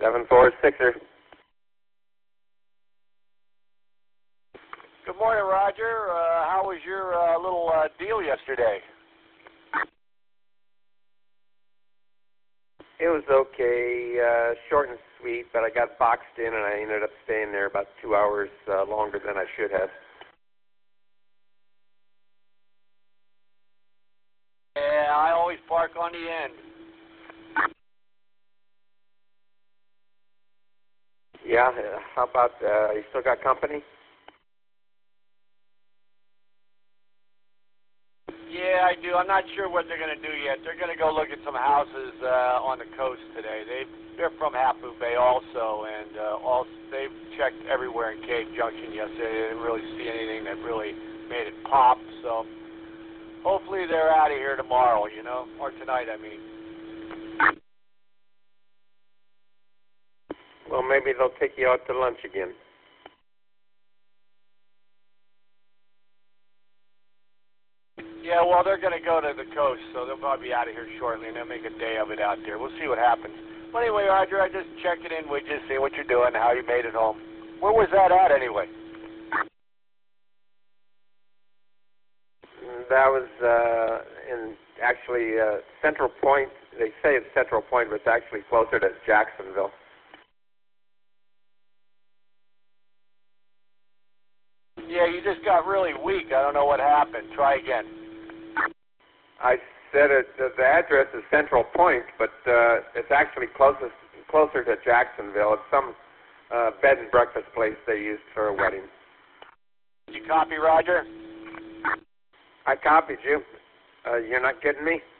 746er. Good morning, Roger. How was your little deal yesterday? It was okay, short and sweet, but I got boxed in and I ended up staying there about 2 hours longer than I should have. Yeah, I always park on the end. Yeah, how about, you still got company? Yeah, I do. I'm not sure what they're going to do yet. They're going to go look at some houses on the coast today. They're from Half Moon Bay also, and they've checked everywhere in Cave Junction yesterday. They didn't really see anything that really made it pop, so hopefully they're out of here tomorrow, you know, or tonight, I mean. Well, maybe they'll take you out to lunch again. Yeah, well, they're going to go to the coast, so they'll probably be out of here shortly, and they'll make a day of it out there. We'll see what happens. But anyway, Roger, I just checking in with you, see what you're doing, how you made it home. Where was that at, anyway? That was in actually Central Point. They say it's Central Point, but it's actually closer to Jacksonville. Yeah, you just got really weak. I don't know what happened. Try again. I said the address is Central Point, but it's actually closer to Jacksonville. It's some bed and breakfast place they used for a wedding. Did you copy, Roger? I copied you. You're not kidding me?